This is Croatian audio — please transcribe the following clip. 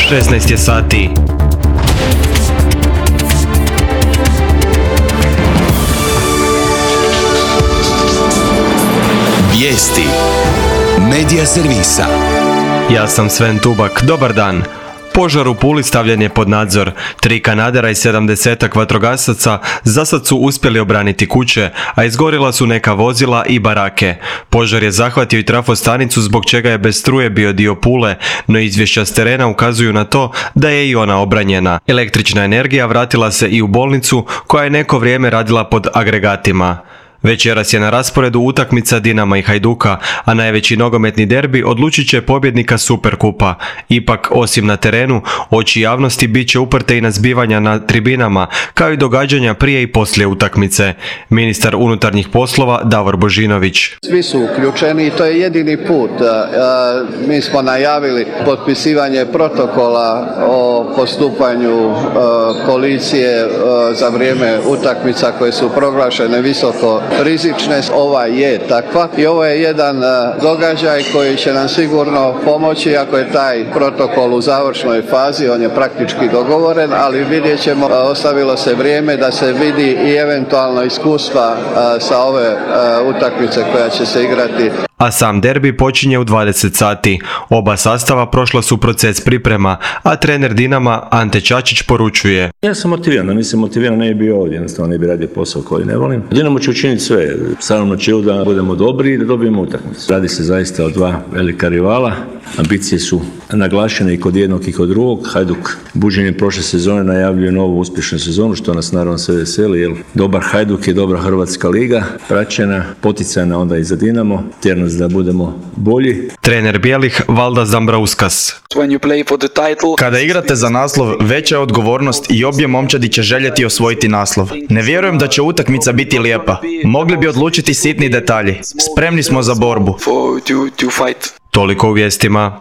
16 je sati. Vijesti Medija servisa. Ja sam Sven Tubak, dobar dan. Požar u Puli stavljen je pod nadzor. 3 kanadera i 70 vatrogasaca zasad su uspjeli obraniti kuće, a izgorila su neka vozila i barake. Požar je zahvatio i trafostanicu zbog čega je bez struje bio dio Pule, no izvješća s terena ukazuju na to da je i ona obranjena. Električna energija vratila se i u bolnicu koja je neko vrijeme radila pod agregatima. Večeras je na rasporedu utakmica Dinama i Hajduka, a najveći nogometni derbi odlučit će pobjednika Superkupa. Ipak, osim na terenu, oči javnosti bit će uprte i na zbivanja na tribinama, kao i događanja prije i poslije utakmice. Ministar unutarnjih poslova Davor Božinović. Svi su uključeni i to je jedini put. Mi smo najavili potpisivanje protokola o postupanju policije za vrijeme utakmica koje su proglašene visoko rizične. Ova je takva i ovo je jedan događaj koji će nam sigurno pomoći ako je taj protokol u završnoj fazi, on je praktički dogovoren, ali vidjet ćemo, ostavilo se vrijeme da se vidi i eventualno iskustva sa ove utakmice koja će se igrati. A sam derbi počinje u 20 sati. Oba sastava prošla su proces priprema, a trener Dinama Ante Čačić poručuje: Ja sam motiviran, da nisam motiviran ne bi bio ovdje, jednostavno ne bi radio posao koji ne volim. Dinamo će učiniti sve, stavno načelu da budemo dobri i da dobijemo utakmicu. Radi se zaista o dva velika rivala, ambicije su naglašene i kod jednog i kod drugog. Hajduk buđenjem prošle sezone najavljuje novu uspješnu sezonu, što nas naravno sve veseli, jer dobar Hajduk je dobra Hrvatska liga, praćena, poticajna onda i za Dinamo, tjer nas da budemo bolji. Trener bijelih Valdas Dambrauskas: Kada igrate za naslov, veća je odgovornost i obje momčadi će željeti osvojiti naslov. Ne vjerujem da će utakmica biti lijepa. Mogli bi odlučiti sitni detalji. Spremni smo za borbu. Toliko u vijestima.